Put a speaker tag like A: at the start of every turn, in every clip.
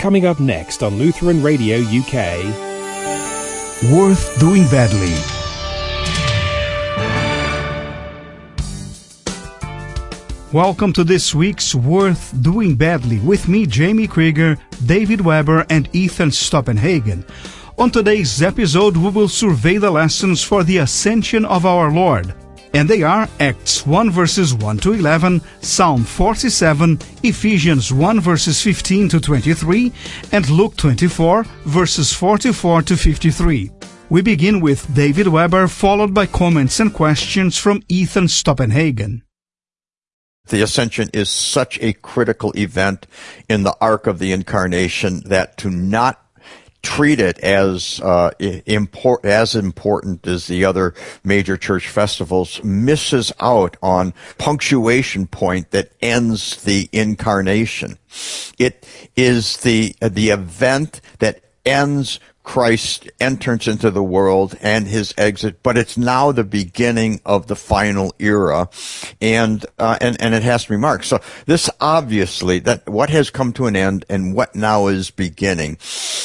A: Coming up next on Lutheran Radio UK.
B: Worth Doing Badly. Welcome to this week's Worth Doing Badly with me, Jamie Krieger, David Weber, and Ethan Stoppenhagen. On today's episode, we will survey the lessons for the Ascension of our Lord. And they are Acts 1 verses 1 to 11, Psalm 47, Ephesians 1 verses 15 to 23, and Luke 24 verses 44 to 53. We begin with David Weber, followed by comments and questions from Ethan Stoppenhagen.
C: The Ascension is such a critical event in the arc of the Incarnation that to not treat it as important as the other major church festivals misses out on punctuation point that ends the Incarnation. It is the event that ends Christ's entrance into the world and his exit, but it's now the beginning of the final era, and it has to be marked. So this obviously, that what has come to an end and what now is beginning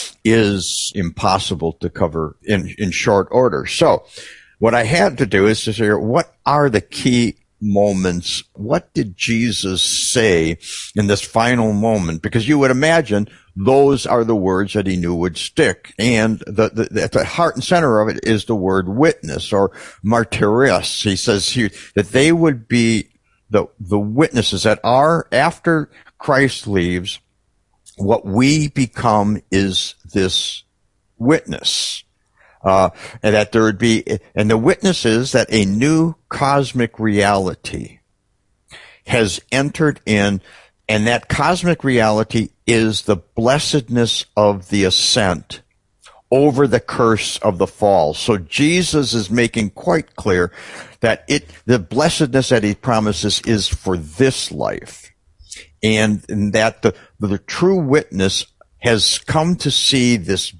C: is impossible to cover in short order. So what I had to do is to figure, what are the key moments? What did Jesus say in this final moment? Because you would imagine those are the words that he knew would stick. And at the heart and center of it is the word witness or martyrios. He says here that they would be the witnesses that are, after Christ leaves, what we become is this witness. And that there would be, and the witness is that a new cosmic reality has entered in, and that cosmic reality is the blessedness of the ascent over the curse of the fall. So Jesus is making quite clear that the blessedness that he promises is for this life, and that the true witness has come to see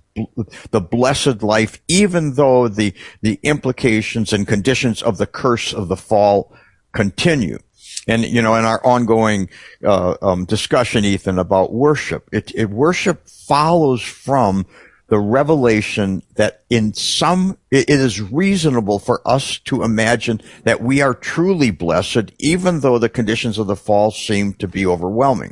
C: the blessed life, even though the implications and conditions of the curse of the fall continue. And, in our ongoing discussion, Ethan, about worship, worship follows from the revelation that it is reasonable for us to imagine that we are truly blessed, even though the conditions of the fall seem to be overwhelming.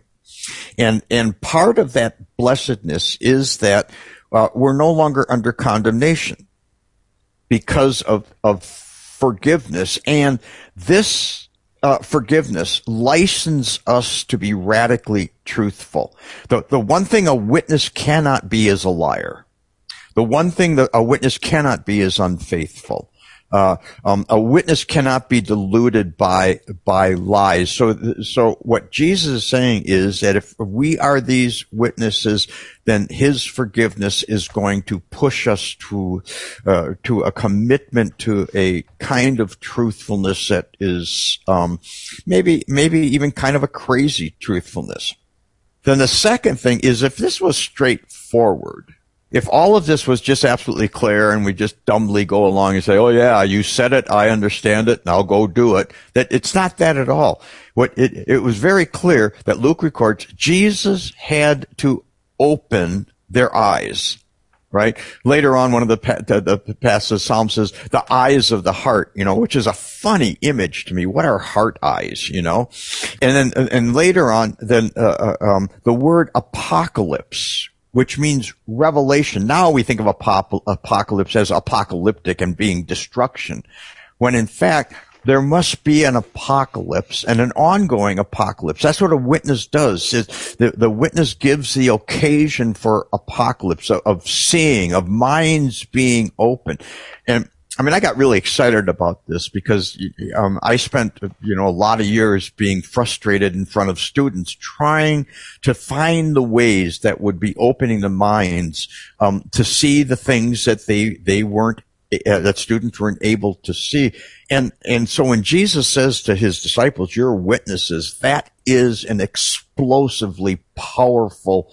C: And part of that blessedness is that we're no longer under condemnation because of forgiveness. And this forgiveness licenses us to be radically truthful. The one thing a witness cannot be is a liar. The one thing that a witness cannot be is unfaithful. A witness cannot be deluded by lies. So what Jesus is saying is that if we are these witnesses, then his forgiveness is going to push us to a commitment to a kind of truthfulness that is, maybe even kind of a crazy truthfulness. Then the second thing is, if this was straightforward, if all of this was just absolutely clear and we just dumbly go along and say, oh yeah, you said it, I understand it, now go do it, that it's not that at all. It was very clear that Luke records Jesus had to open their eyes, right? Later on, one of the passages, Psalm says, the eyes of the heart, which is a funny image to me. What are heart eyes, And later on, the word apocalypse, which means revelation. Now we think of apocalypse as apocalyptic and being destruction, when in fact there must be an apocalypse and an ongoing apocalypse. That's what a witness does. The witness gives the occasion for apocalypse, of seeing, of minds being open. And I got really excited about this because I spent, a lot of years being frustrated in front of students, trying to find the ways that would be opening the minds to see the things that they weren't, that students weren't able to see. And so when Jesus says to his disciples, "You're witnesses," that is an explosively powerful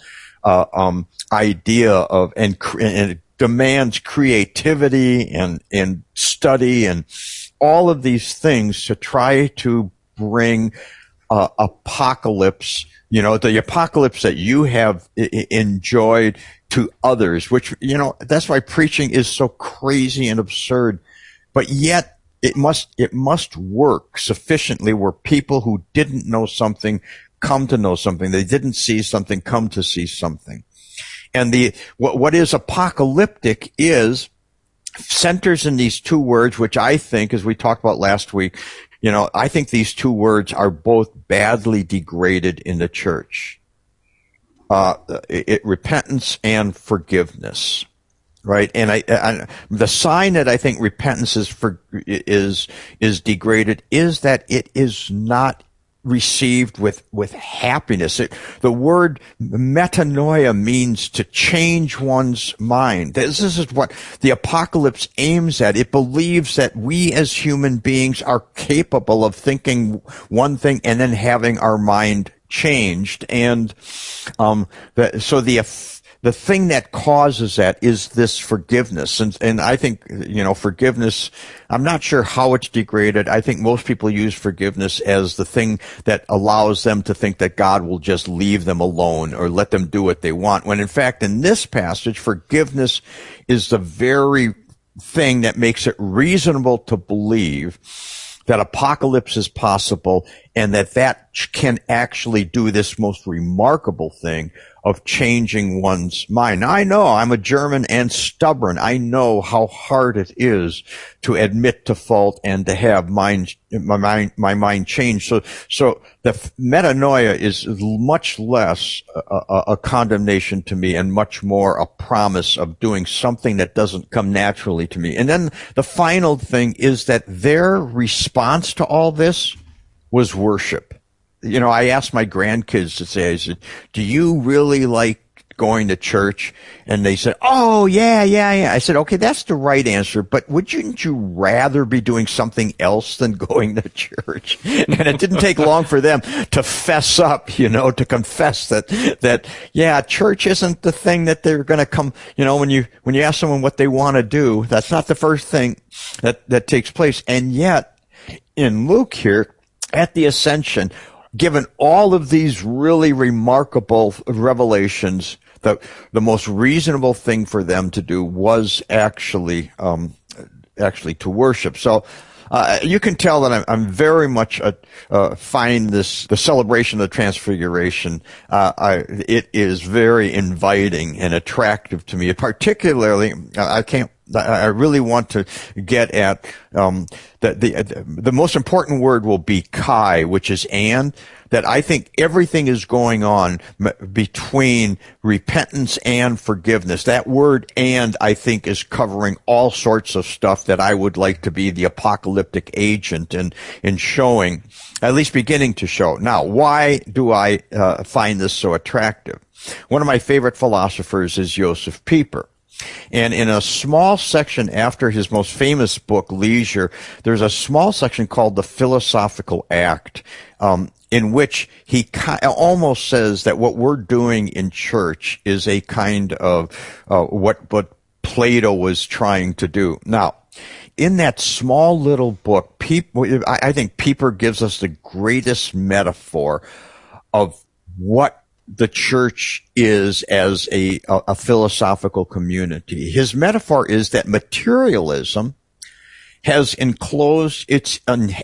C: idea of and it demands creativity and study and all of these things to try to bring apocalypse, the apocalypse that you have enjoyed to others, which, that's why preaching is so crazy and absurd. But yet it must work sufficiently where people who didn't know something come to know something. They didn't see something, come to see something. And what is apocalyptic centers in these two words, which I think, as we talked about last week, I think these two words are both badly degraded in the church. Repentance and forgiveness, right? And the sign that I think repentance is degraded is that it is not received with happiness. The word metanoia means to change one's mind. This is what the apocalypse aims at. It believes that we as human beings are capable of thinking one thing and then having our mind changed. And the thing that causes that is this forgiveness. And I think, forgiveness, I'm not sure how it's degraded. I think most people use forgiveness as the thing that allows them to think that God will just leave them alone or let them do what they want. When in fact, in this passage, forgiveness is the very thing that makes it reasonable to believe that apocalypse is possible and that can actually do this most remarkable thing of changing one's mind. Now, I know I'm a German and stubborn. I know how hard it is to admit to fault and to have my mind changed. So the metanoia is much less a condemnation to me and much more a promise of doing something that doesn't come naturally to me. And then the final thing is that their response to all this was worship. I asked my grandkids I said, do you really like going to church? And they said, oh, yeah. I said, okay, that's the right answer, but wouldn't you rather be doing something else than going to church? And it didn't take long for them to fess up, to confess that, yeah, church isn't the thing that they're going to come, when you ask someone what they want to do, that's not the first thing that takes place. And yet, in Luke here, at the Ascension, given all of these really remarkable revelations, the most reasonable thing for them to do was actually to worship. So you can tell that I'm very much find the celebration of the Transfiguration. It is very inviting and attractive to me. Particularly, I really want to get at the most important word will be kai, which is and. That I think everything is going on between repentance and forgiveness. That word and, I think, is covering all sorts of stuff that I would like to be the apocalyptic agent in showing, at least beginning to show. Now, why do I find this so attractive? One of my favorite philosophers is Joseph Pieper. And in a small section after his most famous book, Leisure, there's a small section called The Philosophical Act, in which he almost says that what we're doing in church is a kind of what Plato was trying to do. Now, in that small little book, I think Pieper gives us the greatest metaphor of what the church is as a philosophical community. His metaphor is that materialism has enclosed its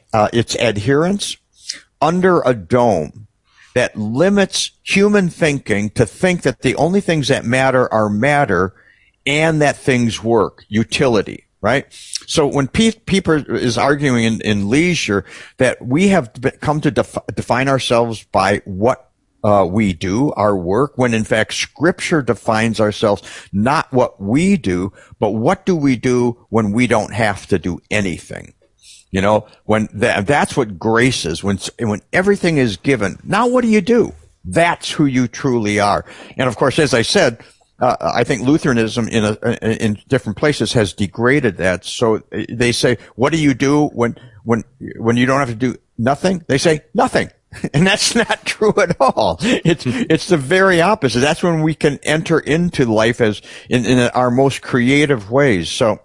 C: adherents under a dome that limits human thinking to think that the only things that matter are matter and that things work, utility, right? So when Pieper is arguing in Leisure that we have come to define ourselves by what we do, our work, when in fact Scripture defines ourselves not what we do, but what do we do when we don't have to do anything. When that's what grace is, when everything is given. Now what do? That's who you truly are. And of course, as I said, I think Lutheranism in different places has degraded that. So they say, what do you do when you don't have to do nothing? They say nothing. And that's not true at all. It's the very opposite. That's when we can enter into life as in our most creative ways. So,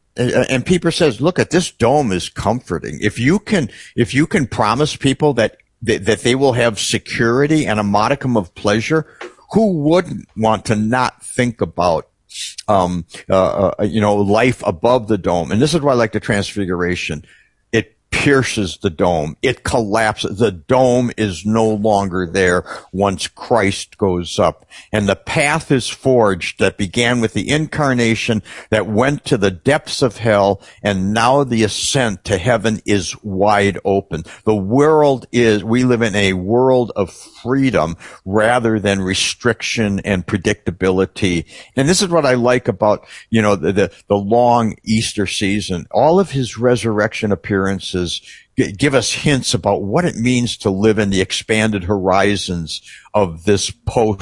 C: and Pieper says, look, at this dome is comforting. If you can promise people that that they will have security and a modicum of pleasure, who wouldn't want to not think about life above the dome? And this is why I like the Transfiguration. It pierces the dome. It collapses. The dome is no longer there once Christ goes up. And the path is forged that began with the incarnation, that went to the depths of hell, and now the ascent to heaven is wide open. We live in a world of freedom rather than restriction and predictability. And this is what I like about, the long Easter season. All of his resurrection appearances give us hints about what it means to live in the expanded horizons of this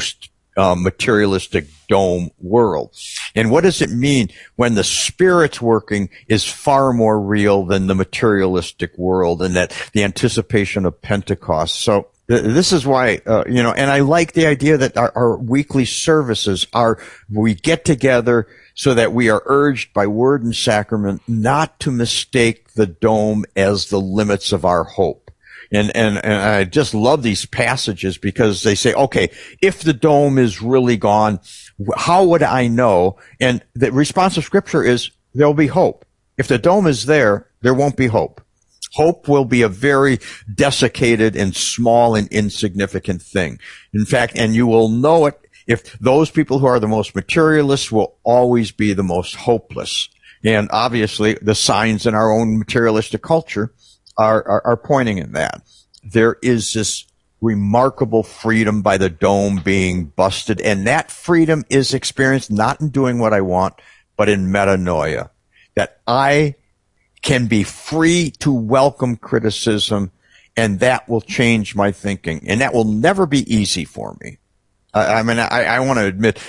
C: materialistic dome world. And what does it mean when the Spirit's working is far more real than the materialistic world, and that the anticipation of Pentecost? So this is why, and I like the idea that our weekly services we get together so that we are urged by word and sacrament not to mistake the dome as the limits of our hope. And I just love these passages because they say, okay, if the dome is really gone, how would I know? And the response of Scripture is there'll be hope. If the dome is there, there won't be hope. Hope will be a very desiccated and small and insignificant thing. In fact, and you will know it if those people who are the most materialists will always be the most hopeless. And obviously, the signs in our own materialistic culture are pointing in that. There is this remarkable freedom by the dome being busted, and that freedom is experienced not in doing what I want, but in metanoia. That I can be free to welcome criticism, and that will change my thinking. And that will never be easy for me. I want to admit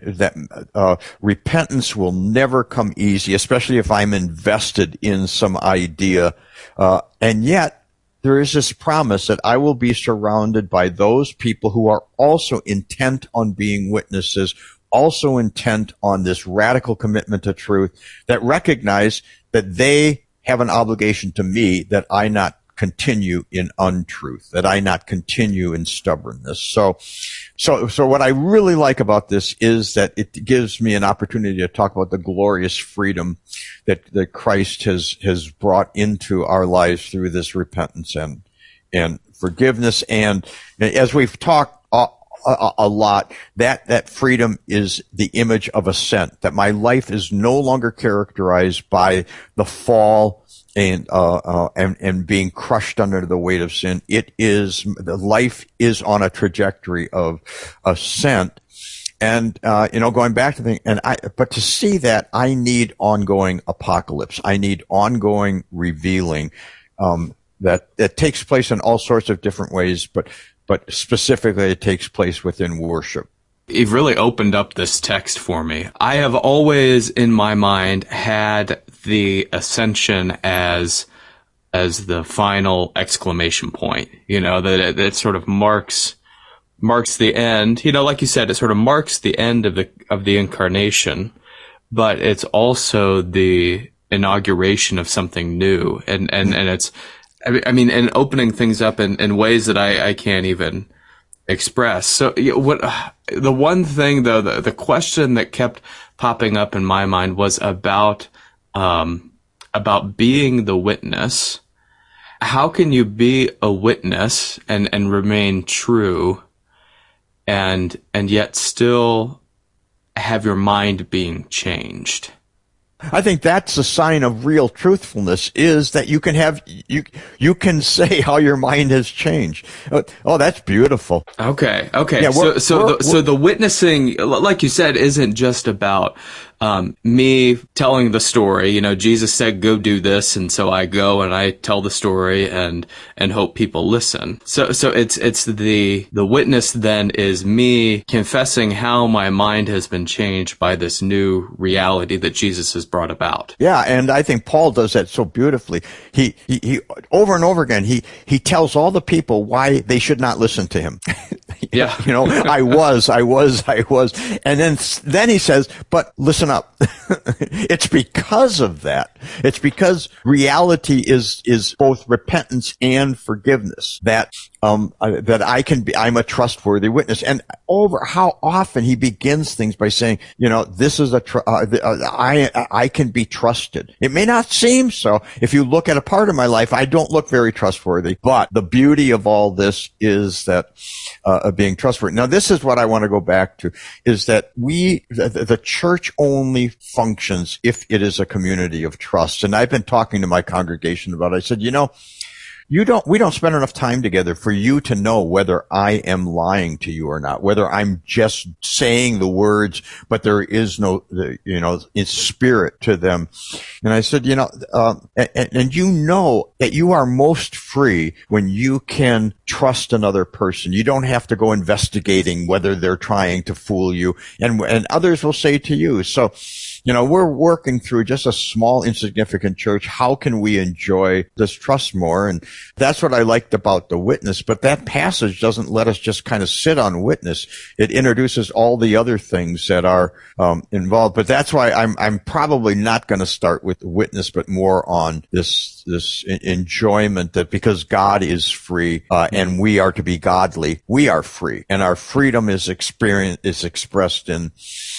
C: that repentance will never come easy, especially if I'm invested in some idea. And yet, there is this promise that I will be surrounded by those people who are also intent on being witnesses, also intent on this radical commitment to truth, that recognize that they have an obligation to me, that I not continue in untruth, that I not continue in stubbornness. So what I really like about this is that it gives me an opportunity to talk about the glorious freedom that Christ has brought into our lives through this repentance and forgiveness. And as we've talked a lot, that freedom is the image of ascent, that my life is no longer characterized by the fall and being crushed under the weight of sin. The life is on a trajectory of ascent. And, going back to but to see that, I need ongoing apocalypse. I need ongoing revealing, that takes place in all sorts of different ways, but specifically it takes place within worship.
D: You've really opened up this text for me. I have always, in my mind, had the ascension as the final exclamation point. That it sort of marks the end. Like you said, it sort of marks the end of the incarnation, but it's also the inauguration of something new, and it's, and opening things up in ways that I can't even express. So the one thing though, the question that kept popping up in my mind was about being the witness. How can you be a witness and remain true and yet still have your mind being changed?
C: I think that's a sign of real truthfulness, is that you can say how your mind has changed. Oh, that's beautiful.
D: Okay. Yeah, so the witnessing, like you said, isn't just about me telling the story. Jesus said, go do this. And so I go and I tell the story and hope people listen. So it's the witness then is me confessing how my mind has been changed by this new reality that Jesus has brought about.
C: Yeah. And I think Paul does that so beautifully. He over and over again, he tells all the people why they should not listen to him.
D: Yeah.
C: I was. And then he says, but listen up. It's because of that. It's because reality is both repentance and forgiveness, that that I'm a trustworthy witness. And over how often he begins things by saying, this is I can be trusted. It may not seem so. If you look at a part of my life, I don't look very trustworthy, but the beauty of all this is that, being trustworthy. Now, this is what I want to go back to, is that the church only functions if it is a community of trust. And I've been talking to my congregation about it. I said, we don't spend enough time together for you to know whether I am lying to you or not, whether I'm just saying the words, but there is no, it's spirit to them. And I said, and you know that you are most free when you can trust another person. You don't have to go investigating whether they're trying to fool you, and others will say to you. So, we're working through just a small, insignificant church. How can we enjoy this trust more? And that's what I liked about the witness. But that passage doesn't let us just kind of sit on witness. It introduces all the other things that are involved. But that's why I'm probably not going to start with the witness, but more on this enjoyment that because God is free and we are to be godly, we are free, and our freedom is expressed in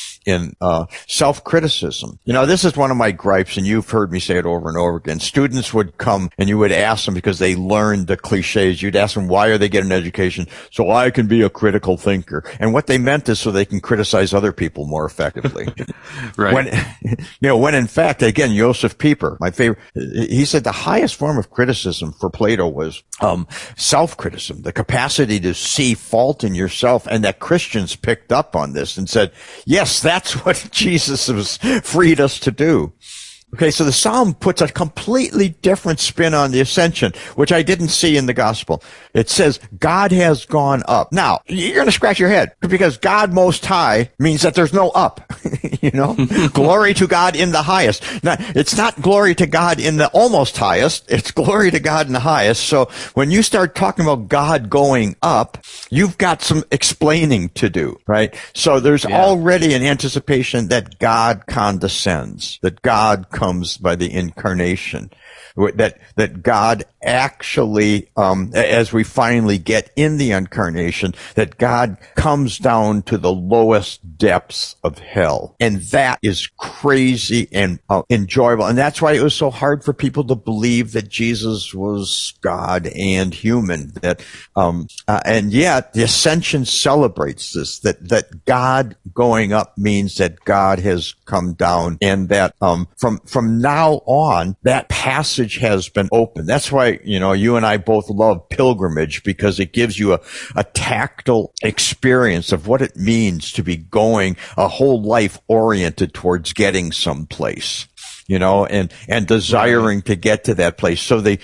C: self-criticism. This is one of my gripes, and you've heard me say it over and over again. Students would come and you would ask them, because they learned the cliches, you'd ask them, why are they getting an education? So I can be a critical thinker. And what they meant is so they can criticize other people more effectively.
D: Right.
C: When in fact, again, Joseph Pieper, my favorite, he said the highest form of criticism for Plato was self-criticism, the capacity to see fault in yourself, and that Christians picked up on this and said, yes, that's what Jesus has freed us to do. Okay, so the Psalm puts a completely different spin on the ascension, which I didn't see in the gospel. It says, God has gone up. Now, you're going to scratch your head, because God Most High means that there's no up. Glory to God in the highest. Now, it's not glory to God in the almost highest. It's glory to God in the highest. So when you start talking about God going up, you've got some explaining to do, right? So there's already an anticipation that God condescends, that God comes by the incarnation, that God actually, as we finally get in the incarnation, that God comes down to the lowest depths of hell. And that is crazy and enjoyable. And that's why it was so hard for people to believe that Jesus was God and human. And yet the ascension celebrates this, that God going up means that God has come down, and that from now on, that passage has been opened. That's why, you and I both love pilgrimage, because it gives you a tactile experience of what it means to be going a whole life oriented towards getting someplace, and desiring to get to that place.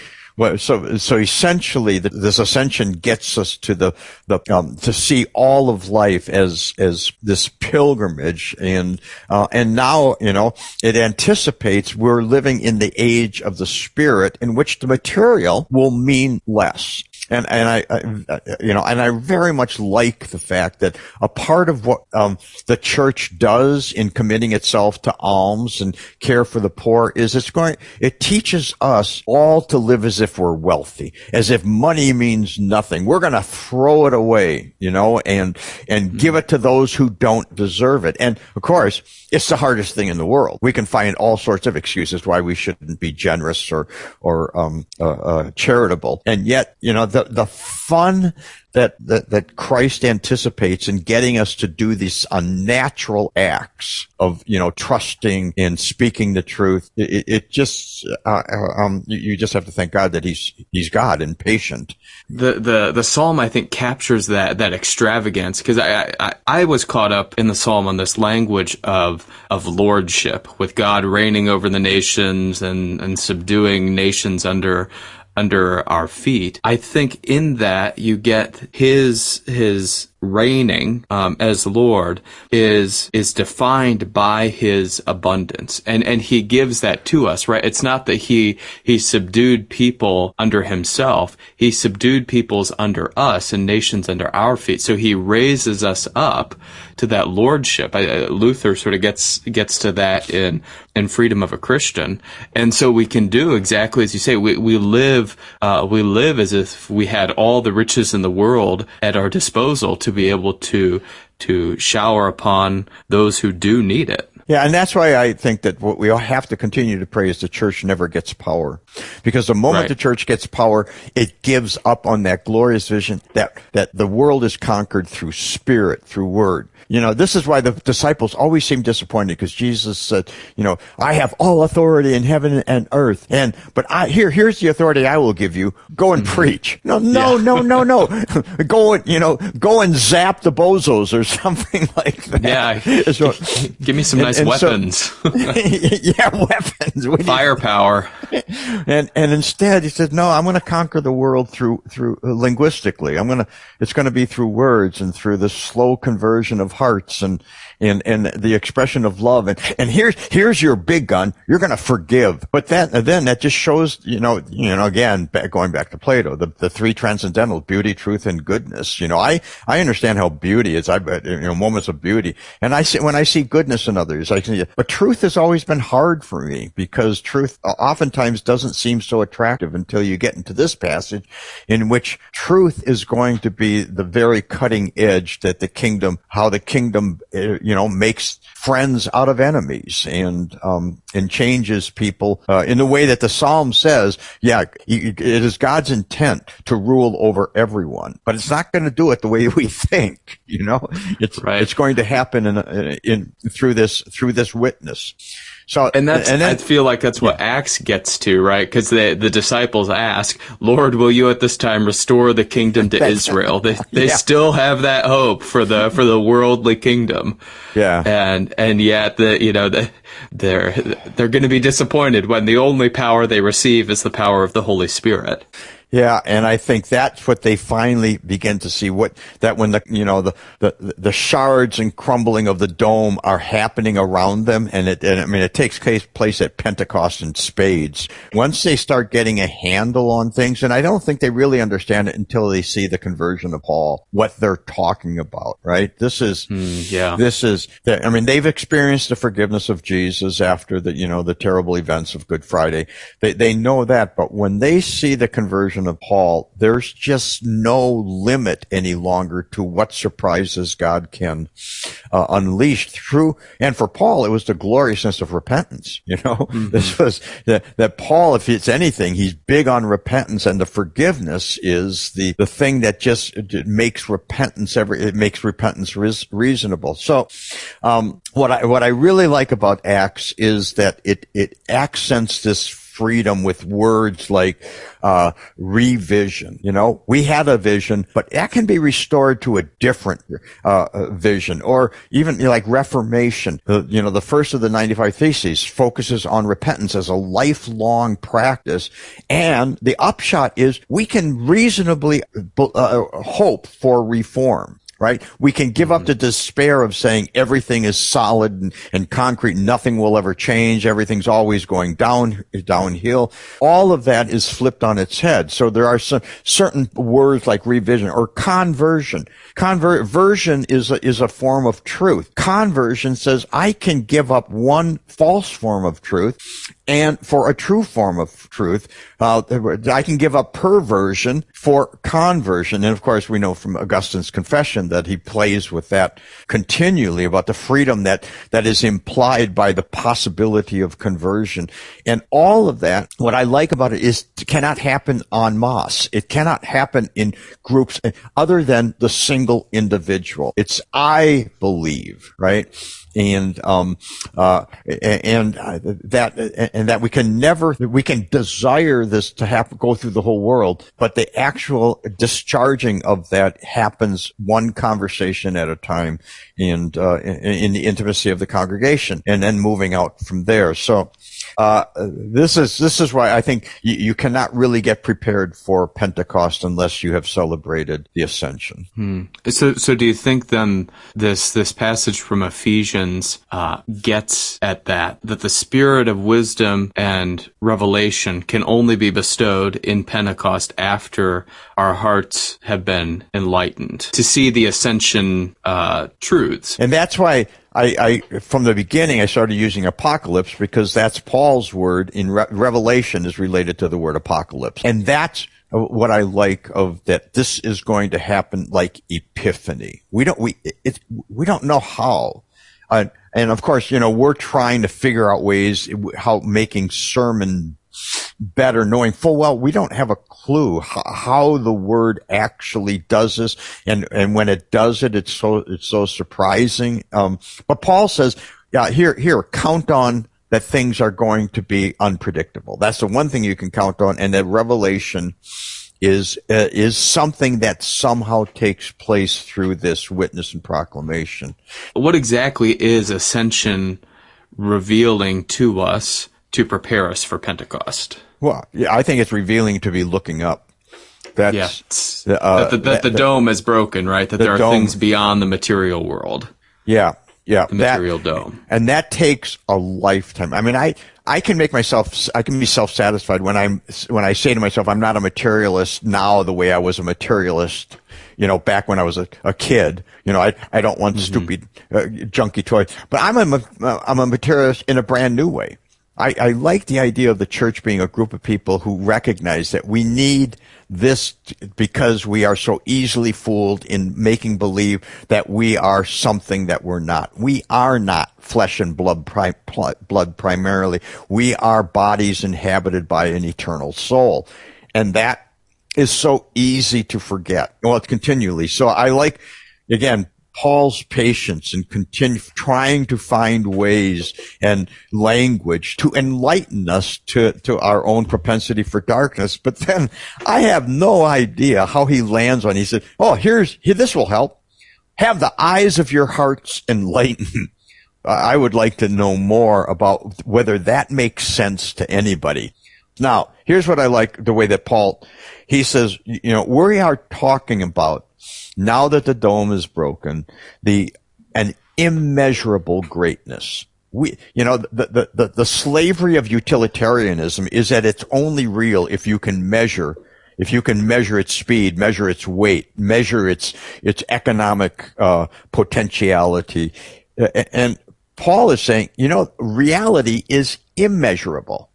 C: So essentially, this ascension gets us to to see all of life as this pilgrimage, and now, it anticipates we're living in the age of the Spirit, in which the material will mean less. And I very much like the fact that a part of what the church does in committing itself to alms and care for the poor is it teaches us all to live as if we're wealthy, as if money means nothing. We're going to throw it away, and give it to those who don't deserve it. And of course, it's the hardest thing in the world. We can find all sorts of excuses why we shouldn't be generous or charitable. And yet, the fun that Christ anticipates in getting us to do these unnatural acts of, trusting and speaking the truth. It just, you just have to thank God that he's God and patient.
D: The Psalm, I think, captures that extravagance, because I was caught up in the Psalm on this language of lordship, with God reigning over the nations and subduing nations under our feet. I think in that you get his reigning as Lord is defined by his abundance, and he gives that to us, right? It's not that he subdued people under himself; he subdued peoples under us and nations under our feet. So he raises us up to that lordship. Luther sort of gets to that in Freedom of a Christian, and so we can do exactly as you say. We live as if we had all the riches in the world at our disposal to be able to shower upon those who do need it.
C: Yeah, and that's why I think that what we all have to continue to pray is the church never gets power. Because the moment the church gets power, it gives up on that glorious vision that the world is conquered through spirit, through word. You know, this is why the disciples always seem disappointed, because Jesus said, you know, I have all authority in heaven and earth. But here's the authority I will give you. Go and preach. No. Go and zap the bozos or something like that.
D: Yeah.
C: So,
D: give me some nice weapons.
C: So, yeah, weapons.
D: Firepower.
C: And instead he said, no, I'm going to conquer the world through linguistically. It's going to be through words and through the slow conversion of hearts and the expression of love. And here's your big gun. You're going to forgive. But then that just shows, again, going back to Plato, the three transcendental, beauty, truth, and goodness. I understand how beauty is. Moments of beauty. And when I see goodness in others, I can, but truth has always been hard for me, because truth oftentimes doesn't seem so attractive until you get into this passage, in which truth is going to be the very cutting edge that the kingdom makes friends out of enemies and changes people, in the way that the Psalm says, it is God's intent to rule over everyone, but it's not going to do it the way we think, it's going to happen through this witness. So,
D: I feel like that's what Acts gets to, right? Because the disciples ask, Lord, will you at this time restore the kingdom to Israel? They still have that hope for the worldly kingdom. Yeah. And yet they're going to be disappointed when the only power they receive is the power of the Holy Spirit.
C: Yeah, and I think that's what they finally begin to see, when the shards and crumbling of the dome are happening around them, and it takes place at Pentecost in spades. Once they start getting a handle on things, and I don't think they really understand it until they see the conversion of Paul, what they're talking about, right? They've experienced the forgiveness of Jesus after the terrible events of Good Friday. They know that, but when they see the conversion of Paul, there's just no limit any longer to what surprises God can unleash through. And for Paul, it was the gloriousness of repentance. This was that Paul, if it's anything, he's big on repentance, and the forgiveness is the thing that just makes repentance reasonable. So, what I really like about Acts is that it accents this freedom with words like revision. We had a vision, but that can be restored to a different vision, or even like Reformation. The first of the 95 Theses focuses on repentance as a lifelong practice, and the upshot is we can reasonably hope for reform. Right? We can give up the despair of saying everything is solid and concrete. Nothing will ever change. Everything's always going downhill. All of that is flipped on its head. So there are some certain words like revision or conversion. Conversion is a form of truth. Conversion says I can give up one false form of truth, and for a true form of truth, I can give up perversion for conversion. And of course, we know from Augustine's Confession that he plays with that continually, about the freedom that is implied by the possibility of conversion. And all of that, what I like about it is it cannot happen en masse. It cannot happen in groups other than the single individual. It's I believe, right? And that we can desire this to go through the whole world, but the actual discharging of that happens one conversation at a time, and in the intimacy of the congregation, and then moving out from there. So This is why I think you cannot really get prepared for Pentecost unless you have celebrated the ascension.
D: So do you think then this passage from Ephesians gets at that the spirit of wisdom and revelation can only be bestowed in Pentecost after our hearts have been enlightened to see the ascension truths?
C: And that's why I from the beginning, I started using apocalypse because that's Paul's word in Revelation is related to the word apocalypse. And that's what I like of that. This is going to happen like Epiphany. We don't know how. And of course, we're trying to figure out ways how making sermon better, knowing full well we don't have a clue how the word actually does this, and when it does it, it's so surprising. But Paul says, yeah, here, count on that things are going to be unpredictable. That's the one thing you can count on, and that revelation is something that somehow takes place through this witness and proclamation.
D: What exactly is ascension revealing to us to prepare us for Pentecost?
C: Well, yeah, I think it's revealing to be looking up. That's
D: that the dome is broken, right? That there are things beyond the material world.
C: Yeah.
D: The material dome.
C: And that takes a lifetime. I mean, I can be self-satisfied when I say to myself, I'm not a materialist now the way I was a materialist, back when I was a kid. I don't want stupid, junky toys. But I'm a materialist in a brand new way. I like the idea of the church being a group of people who recognize that we need this because we are so easily fooled in making believe that we are something that we're not. We are not flesh and blood primarily. We are bodies inhabited by an eternal soul. And that is so easy to forget. Well, it's continually. So I like, again, Paul's patience and continue trying to find ways and language to enlighten us to our own propensity for darkness. But then I have no idea how he lands on. He said, this will help. Have the eyes of your hearts enlightened. I would like to know more about whether that makes sense to anybody. Now, here's what I like the way that Paul, he says, we are talking about, now that the dome is broken, an immeasurable greatness. The slavery of utilitarianism is that it's only real if you can measure its speed, measure its weight, measure its economic potentiality. And Paul is saying, reality is immeasurable.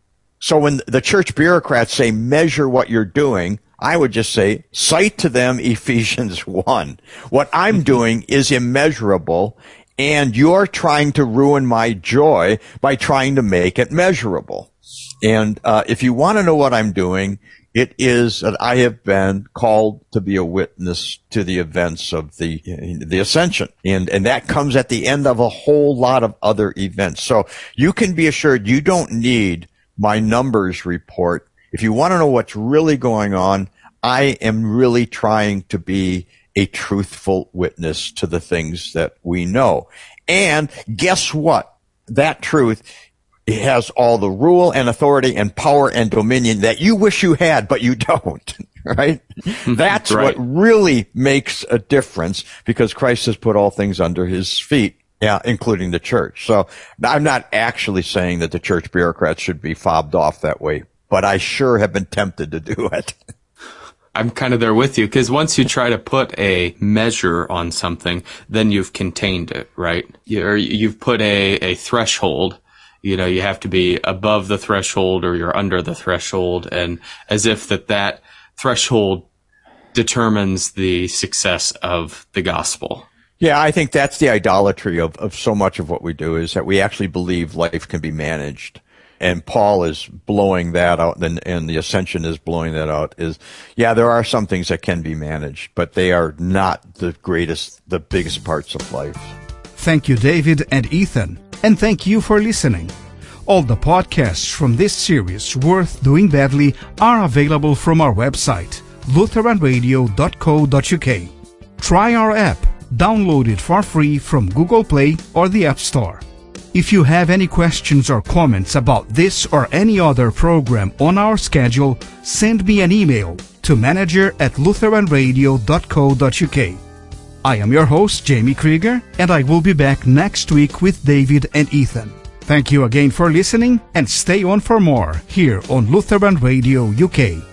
C: So when the church bureaucrats say measure what you're doing, I would just say, cite to them Ephesians 1. What I'm doing is immeasurable, and you're trying to ruin my joy by trying to make it measurable. And if you want to know what I'm doing, it is that I have been called to be a witness to the events of the ascension. And that comes at the end of a whole lot of other events. So you can be assured you don't need my numbers report. If you want to know what's really going on, I am really trying to be a truthful witness to the things that we know. And guess what? That truth has all the rule and authority and power and dominion that you wish you had, but you don't, right? That's right. What really makes a difference, because Christ has put all things under his feet. Yeah, including the church. So I'm not actually saying that the church bureaucrats should be fobbed off that way, but I sure have been tempted to do it.
D: I'm kind of there with you, because once you try to put a measure on something, then you've contained it, right? You've put a threshold. You have to be above the threshold or you're under the threshold, and as if that threshold determines the success of the gospel.
C: Yeah, I think that's the idolatry of so much of what we do, is that we actually believe life can be managed. And Paul is blowing that out, and the ascension is blowing that out, there are some things that can be managed, but they are not the biggest parts of life.
B: Thank you, David and Ethan, and thank you for listening. All the podcasts from this series, Worth Doing Badly, are available from our website, lutheranradio.co.uk. Try our app. Download it for free from Google Play or the App Store. If you have any questions or comments about this or any other program on our schedule, send me an email to manager@lutheranradio.co.uk. I am your host, Jamie Krieger, and I will be back next week with David and Ethan. Thank you again for listening, and stay on for more here on Lutheran Radio UK.